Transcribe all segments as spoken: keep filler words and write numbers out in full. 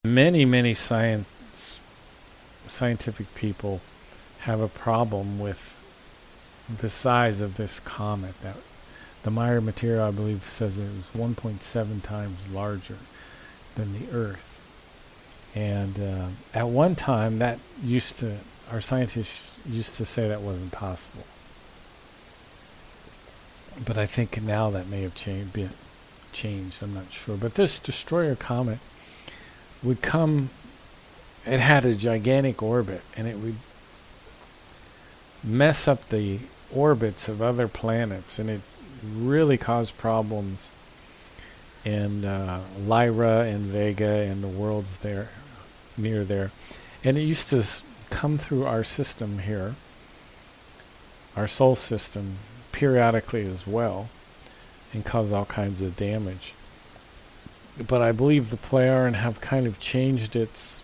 many, many science scientific people have a problem with the size of this comet. That the Meyer material, I believe, says it was one point seven times larger than the Earth. And uh, at one time, that used to, our scientists used to say that wasn't possible. But I think now that may have changed, been changed. I'm not sure. But this destroyer comet would come. It had a gigantic orbit, and it would mess up the orbits of other planets, and it really caused problems in uh, Lyra and Vega and the worlds there, near there. And it used to come through our system here, our solar system, periodically as well, and cause all kinds of damage. But I believe the Plejaren have kind of changed its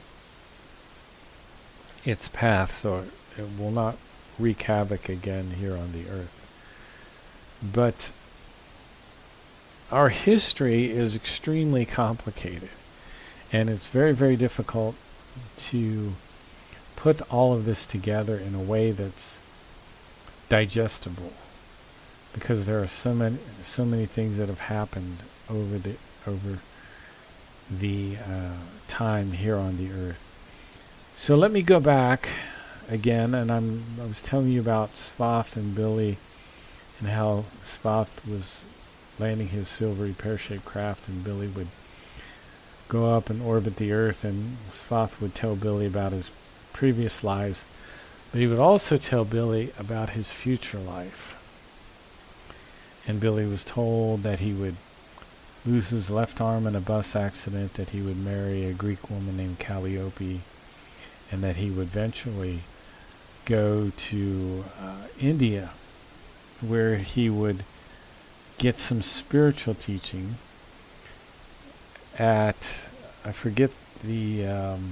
its path, so it, it will not wreak havoc again here on the Earth. But our history is extremely complicated, and it's very, very difficult to put all of this together in a way that's digestible, because there are so many, so many things that have happened over the over the uh, time here on the Earth. So let me go back again, and I'm I was telling you about Svath and Billy, and how Svath was landing his silvery pear-shaped craft, and Billy would go up and orbit the Earth, and Svath would tell Billy about his previous lives, but he would also tell Billy about his future life. And Billy was told that he would lose his left arm in a bus accident, that he would marry a Greek woman named Calliope, and that he would eventually go to uh, India, where he would get some spiritual teaching at, I forget the um,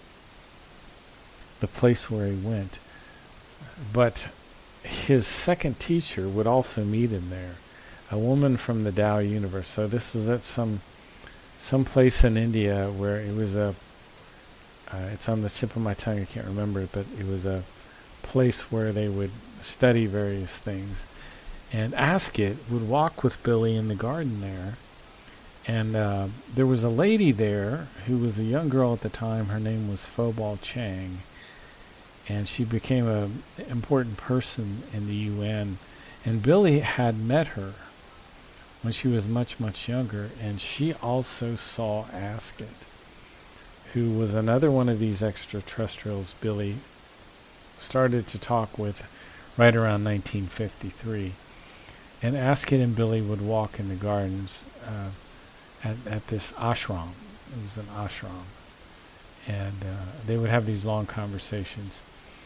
the place where he went, but his second teacher would also meet him there, a woman from the Tao universe. So this was at some some place in India where it was a uh, it's on the tip of my tongue, I can't remember it, but it was a place where they would study various things. And Asket would walk with Billy in the garden there, and uh, there was a lady there who was a young girl at the time. Her name was Phobal Chang, and she became an important person in the U N. And Billy had met her when she was much, much younger, and she also saw Asket, who was another one of these extraterrestrials Billy started to talk with right around nineteen fifty-three. And Asket and Billy would walk in the gardens uh, at, at this ashram. It was an ashram. And uh, they would have these long conversations.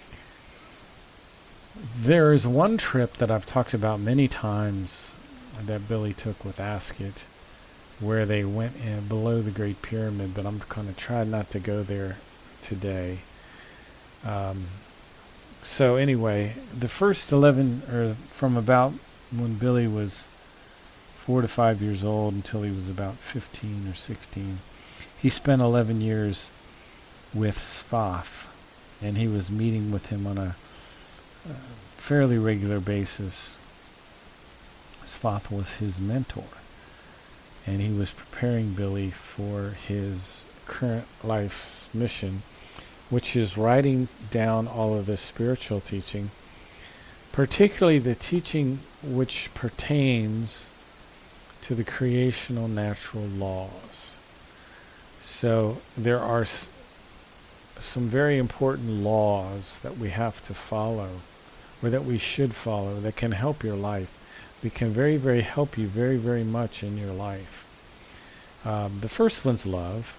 There is one trip that I've talked about many times that Billy took with Asket, where they went in below the Great Pyramid, but I'm going to try not to go there today. Um, so anyway, the first eleven, or from about when Billy was four to five years old until he was about fifteen or sixteen, he spent eleven years with Svath, and he was meeting with him on a, a fairly regular basis. Svath was his mentor, and he was preparing Billy for his current life's mission, which is writing down all of this spiritual teaching, particularly the teaching which pertains to the creational natural laws. So there are s- some very important laws that we have to follow, or that we should follow, that can help your life. They can very, very help you very, very much in your life. Um, the first one's love.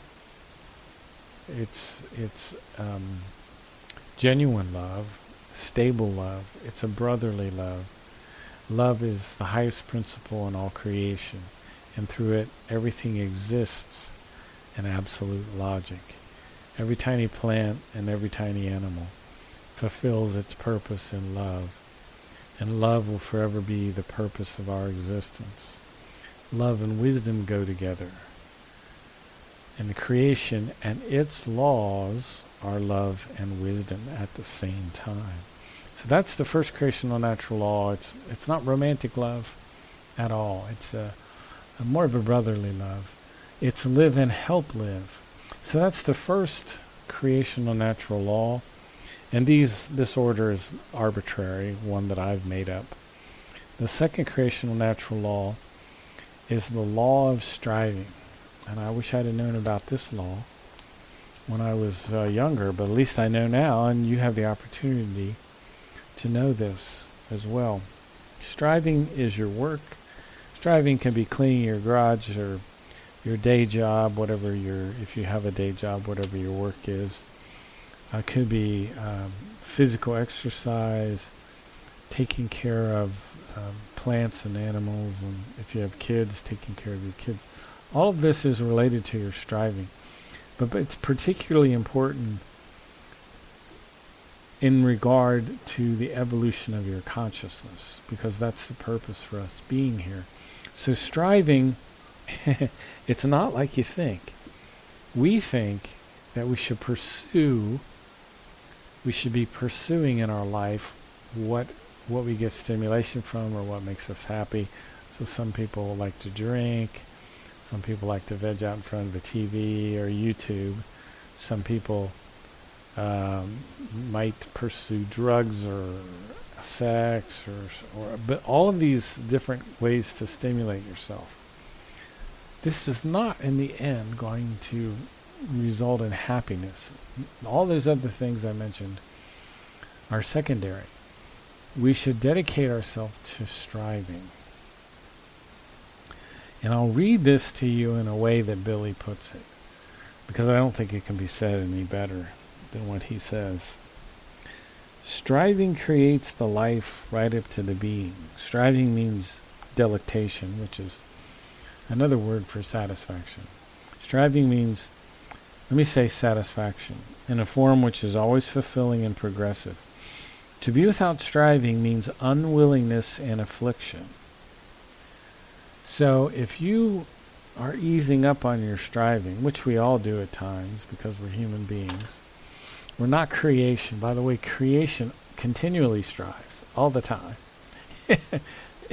It's it's um, genuine love, stable love. It's a brotherly love. Love is the highest principle in all creation, and through it, everything exists in absolute logic. Every tiny plant and every tiny animal fulfills its purpose in love, and love will forever be the purpose of our existence. Love and wisdom go together. And the creation and its laws are love and wisdom at the same time. So that's the first creational natural law. It's it's not romantic love at all. It's a, a more of a brotherly love. It's live and help live. So that's the first creational natural law. And these this order is arbitrary, one that I've made up. The second creational natural law is the law of striving. And I wish I'd have known about this law when I was uh, younger, but at least I know now, and you have the opportunity to know this as well. Striving is your work. Striving can be cleaning your garage or your day job, whatever your, if you have a day job, whatever your work is. It uh, could be um, physical exercise, taking care of um, plants and animals, and if you have kids, taking care of your kids. All of this is related to your striving. But, but it's particularly important in regard to the evolution of your consciousness, because that's the purpose for us being here. So striving, it's not like you think. We think that we should pursue, we should be pursuing in our life what what we get stimulation from or what makes us happy. So some people like to drink, some people like to veg out in front of a T V or YouTube, some people um, might pursue drugs or sex, or, or but all of these different ways to stimulate yourself. This is not in the end going to result in happiness. All those other things I mentioned are secondary. We should dedicate ourselves to striving. And I'll read this to you in a way that Billy puts it, because I don't think it can be said any better than what he says. Striving creates the life right up to the being. Striving means delectation, which is another word for satisfaction. Striving means, let me say satisfaction, in a form which is always fulfilling and progressive. To be without striving means unwillingness and affliction. So if you are easing up on your striving, which we all do at times because we're human beings, we're not creation. By the way, creation continually strives all the time. it,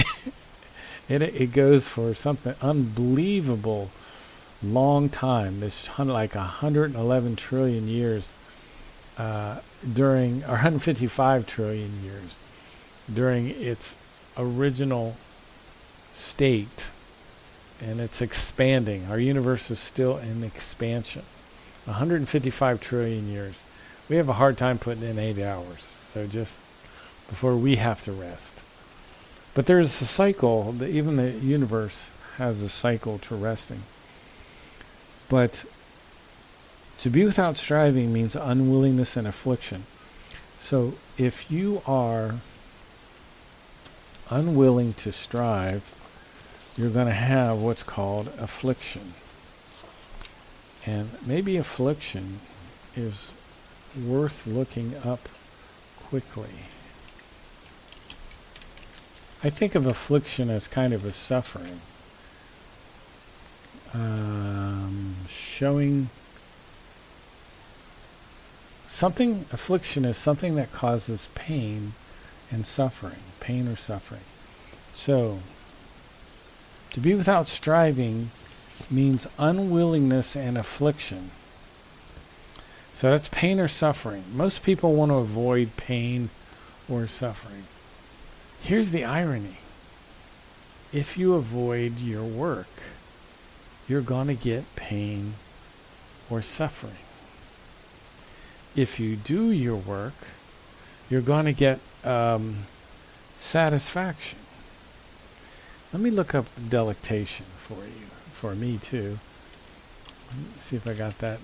it goes for something unbelievable long time, this hundred, like one hundred eleven trillion years uh, during, or one hundred fifty-five trillion years during its original state, and it's expanding. Our universe is still in expansion. one hundred fifty-five trillion years. We have a hard time putting in eight hours, so just before we have to rest. But there's a cycle, that even the universe has a cycle to resting. But to be without striving means unwillingness and affliction. So if you are unwilling to strive, you're going to have what's called affliction. And maybe affliction is worth looking up quickly. I think of affliction as kind of a suffering. Um, showing something, affliction is something that causes pain and suffering, pain or suffering. So, to be without striving means unwillingness and affliction. So that's pain or suffering. Most people want to avoid pain or suffering. Here's the irony. If you avoid your work, you're going to get pain or suffering. If you do your work, you're going to get um, satisfaction. Let me look up delectation for you, for me too. Let me see if I got that.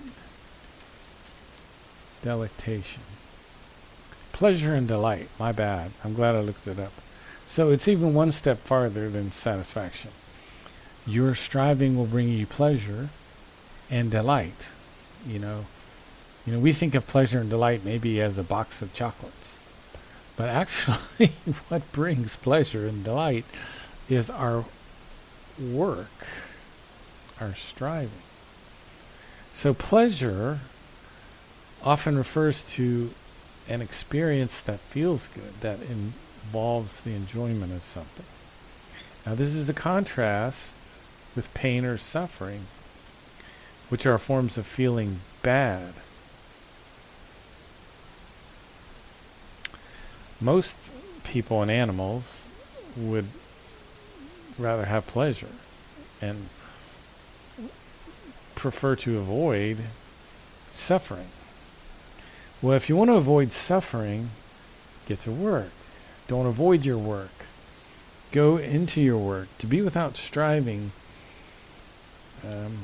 Delectation. Pleasure and delight. My bad. I'm glad I looked it up. So it's even one step farther than satisfaction. Your striving will bring you pleasure and delight. You know, you know, we think of pleasure and delight maybe as a box of chocolates. But actually what brings pleasure and delight is our work, our striving. So pleasure often refers to an experience that feels good, that involves the enjoyment of something. Now this is a contrast with pain or suffering, which are forms of feeling bad. Most people and animals would rather have pleasure and prefer to avoid suffering. Well, if you want to avoid suffering, get to work. Don't avoid your work. Go into your work. To be without striving um,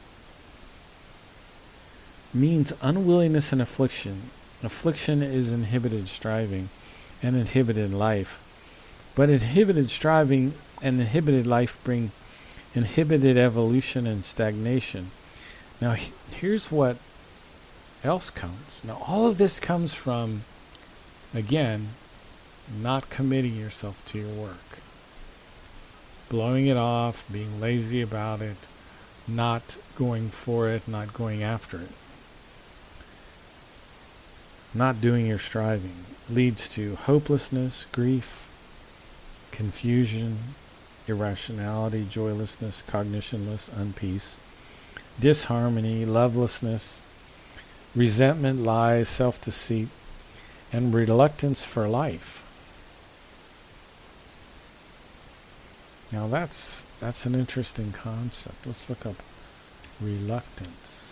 means unwillingness and affliction. Affliction is inhibited striving and inhibited life. But inhibited striving and inhibited life bring inhibited evolution and stagnation. Now, he- here's what else comes. Now, all of this comes from, again, not committing yourself to your work. Blowing it off, being lazy about it, not going for it, not going after it. Not doing your striving leads to hopelessness, grief, confusion, irrationality, joylessness, cognitionless, unpeace, disharmony, lovelessness, resentment, lies, self-deceit, and reluctance for life. Now that's that's an interesting concept. Let's look up reluctance.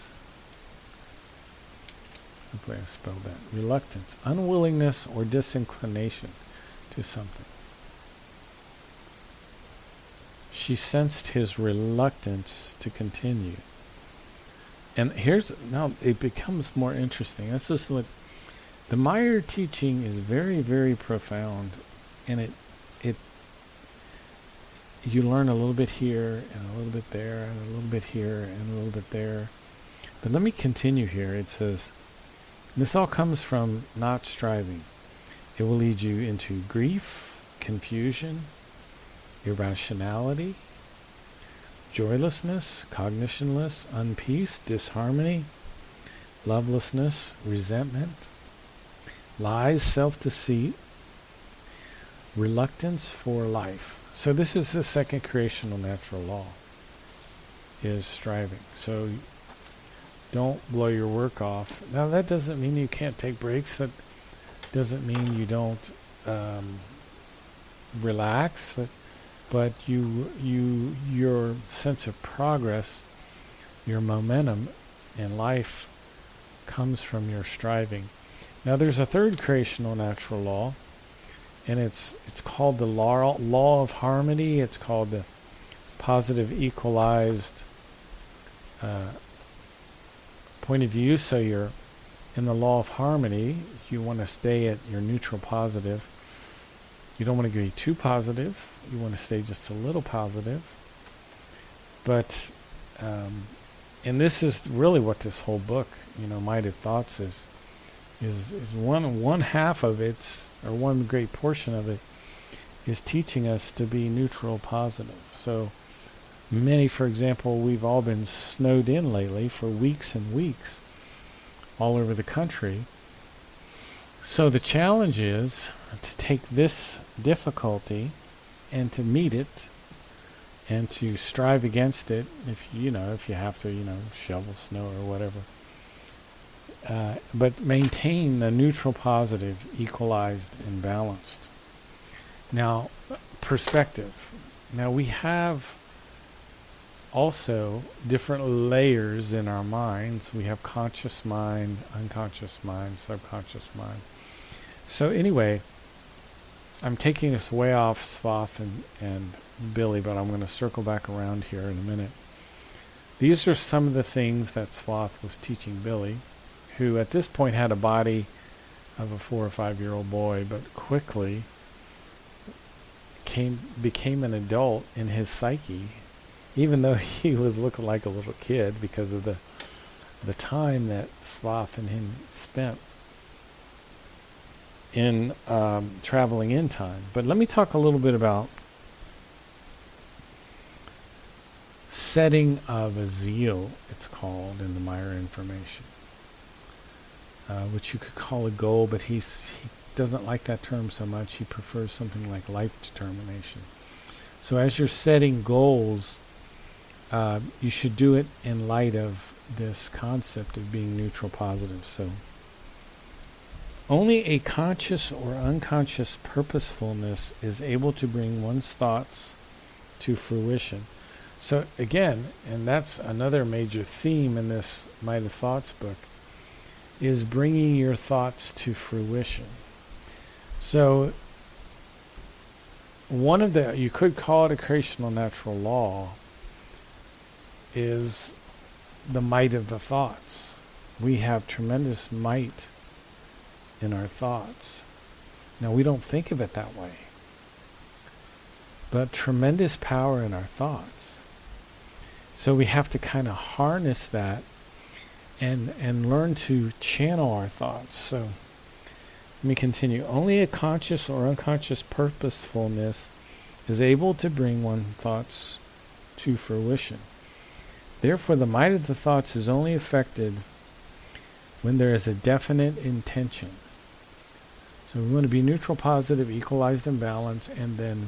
Hopefully I spelled that. Reluctance, unwillingness or disinclination to something. She sensed his reluctance to continue. And here's, now it becomes more interesting. This is what, the Meyer teaching is very, very profound. And it, it, you learn a little bit here, and a little bit there, and a little bit here, and a little bit there. But let me continue here. It says, this all comes from not striving. It will lead you into grief, confusion, irrationality, joylessness, cognitionless, unpeace, disharmony, lovelessness, resentment, lies, self-deceit, reluctance for life. So this is the second creational natural law, is striving. So don't blow your work off. Now that doesn't mean you can't take breaks. That doesn't mean you don't um, relax. That But you, you, your sense of progress, your momentum in life comes from your striving. Now there's a third creational natural law, and it's it's called the law, law of harmony. It's called the positive equalized uh, point of view. So you're in the law of harmony. You want to stay at your neutral positive. You don't want to be too positive. You want to stay just a little positive. But, um, and this is really what this whole book, you know, Mighty Thoughts is, is, is one, one half of it, or one great portion of it, is teaching us to be neutral positive. So many, for example, we've all been snowed in lately for weeks and weeks all over the country. So the challenge is to take this difficulty and to meet it and to strive against it, if you know, if you have to, you know, shovel snow or whatever. Uh, but maintain the neutral positive, equalized and balanced. Now, perspective. Now we have also different layers in our minds. We have conscious mind, unconscious mind, subconscious mind. So anyway, I'm taking this way off Swath and, and Billy, but I'm going to circle back around here in a minute. These are some of the things that Swath was teaching Billy, who at this point had a body of a four or five year old boy, but quickly came became an adult in his psyche, even though he was looking like a little kid because of the the time that Swath and him spent in um, traveling in time. But let me talk a little bit about setting of a zeal, it's called in the Meyer information, uh, which you could call a goal, but he's, he doesn't like that term so much. He prefers something like life determination. So as you're setting goals, uh, you should do it in light of this concept of being neutral positive. So only a conscious or unconscious purposefulness is able to bring one's thoughts to fruition. So again, and that's another major theme in this Might of Thoughts book, is bringing your thoughts to fruition. So one of the, you could call it a creational natural law, is the might of the thoughts. We have tremendous might in our thoughts. Now, we don't think of it that way, but tremendous power in our thoughts. So we have to kind of harness that and and learn to channel our thoughts. So let me continue. Only a conscious or unconscious purposefulness is able to bring one's thoughts to fruition. Therefore, the might of the thoughts is only affected when there is a definite intention. So we want to be neutral, positive, equalized, and balanced, and then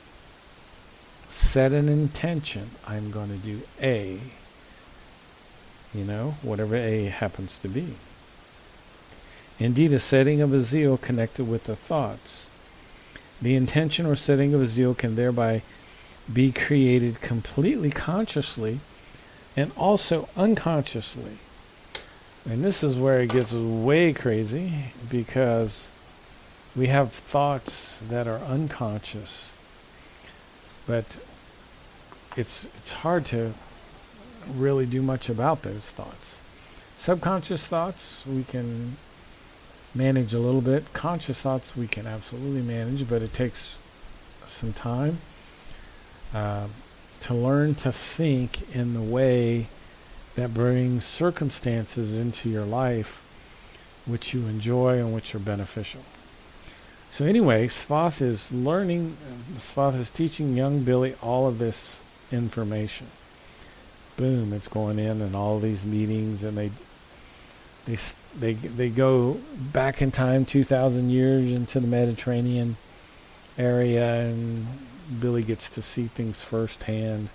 set an intention. I'm going to do A, you know, whatever A happens to be. Indeed, a setting of a zeal connected with the thoughts. The intention or setting of a zeal can thereby be created completely consciously and also unconsciously. And this is where it gets way crazy, because we have thoughts that are unconscious, but it's it's hard to really do much about those thoughts. Subconscious thoughts we can manage a little bit. Conscious thoughts we can absolutely manage, but it takes some time uh, to learn to think in the way that brings circumstances into your life which you enjoy and which are beneficial. So anyway, Svath is learning, Svath is teaching young Billy all of this information. Boom, it's going in and all these meetings, and they they they they go back in time two thousand years into the Mediterranean area, and Billy gets to see things firsthand.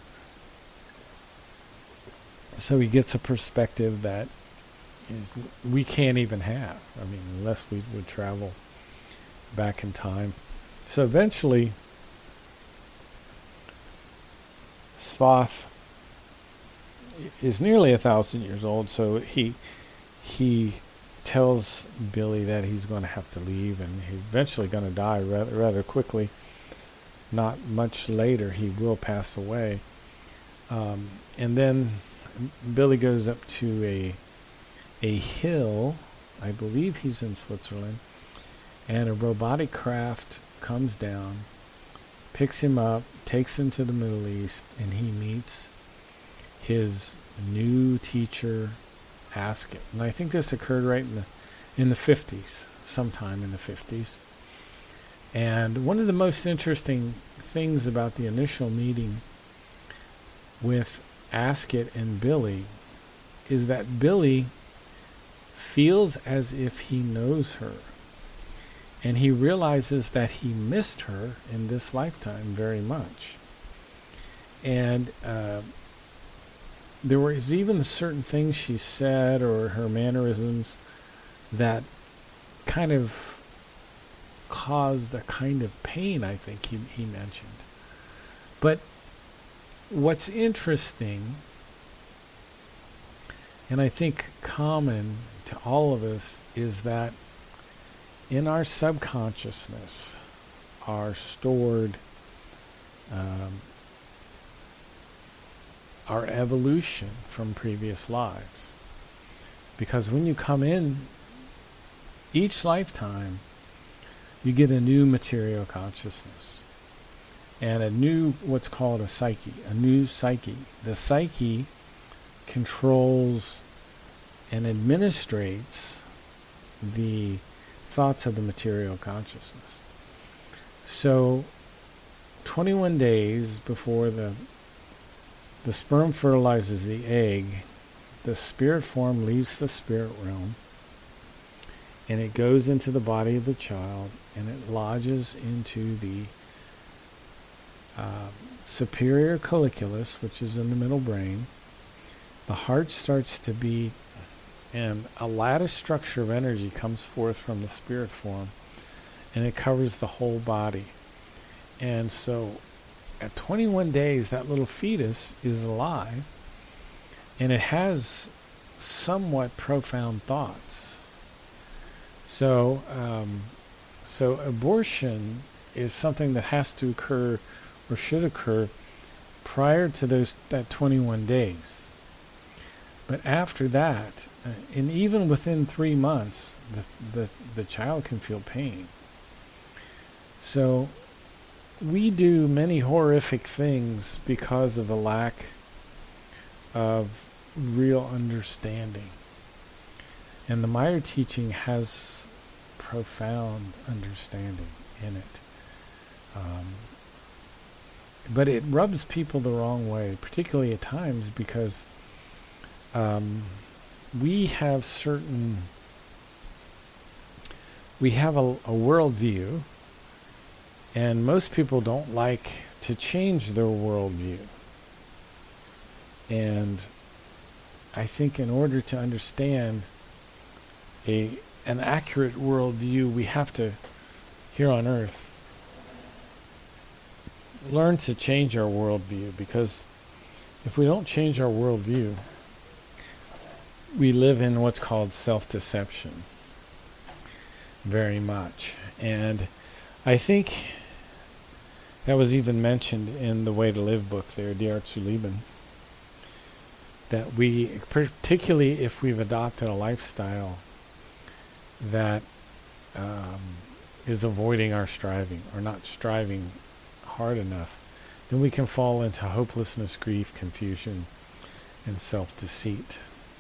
So he gets a perspective that is, we can't even have. I mean, unless we would travel back in time. So eventually, Svath is nearly a thousand years old, so he he tells Billy that he's going to have to leave, and he's eventually going to die rather, rather quickly. Not much later, he will pass away. Um, and then Billy goes up to a a hill, I believe he's in Switzerland, and a robotic craft comes down, picks him up, takes him to the Middle East, and he meets his new teacher, Asket. And I think this occurred right in the in the fifties, sometime in the fifties. And one of the most interesting things about the initial meeting with Asket and Billy is that Billy feels as if he knows her. And he realizes that he missed her in this lifetime very much. And uh, there was even certain things she said or her mannerisms that kind of caused a kind of pain, I think he, he mentioned. But what's interesting, and I think common to all of us, is that in our subconsciousness are stored um, our evolution from previous lives. Because when you come in each lifetime, you get a new material consciousness and a new, what's called a psyche, a new psyche. The psyche controls and administrates the thoughts of the material consciousness. So twenty-one days before the The sperm fertilizes the egg. The spirit form leaves the spirit realm, and it goes into the body of the child, and it lodges into the uh, superior colliculus, which is in the middle brain. The heart starts to beat, and a lattice structure of energy comes forth from the spirit form, and it covers the whole body. And so at twenty-one days, that little fetus is alive, and it has somewhat profound thoughts. So, um, so abortion is something that has to occur, or should occur, prior to those that twenty-one days. But after that, uh, and even within three months, the, the the child can feel pain. So we do many horrific things because of a lack of real understanding. And the Meyer teaching has profound understanding in it. Um, but it rubs people the wrong way, particularly at times, because um, we have certain, we have a, a worldview, and most people don't like to change their worldview. And I think in order to understand a an accurate worldview, we have to, here on Earth, learn to change our worldview, because if we don't change our worldview, we live in what's called self-deception very much. And I think that was even mentioned in the Way to Live book there, Die Art zu Leben, that we, particularly if we've adopted a lifestyle that um, is avoiding our striving, or not striving hard enough, then we can fall into hopelessness, grief, confusion, and self-deceit.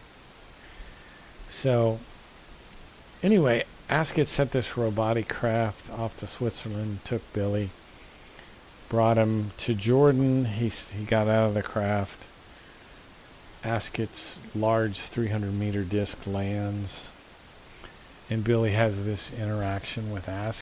So, anyway, Ascot set this robotic craft off to Switzerland, took Billy, brought him to Jordan. He, he got out of the craft. Ascot's large three hundred meter disc lands, and Billy has this interaction with Ascot.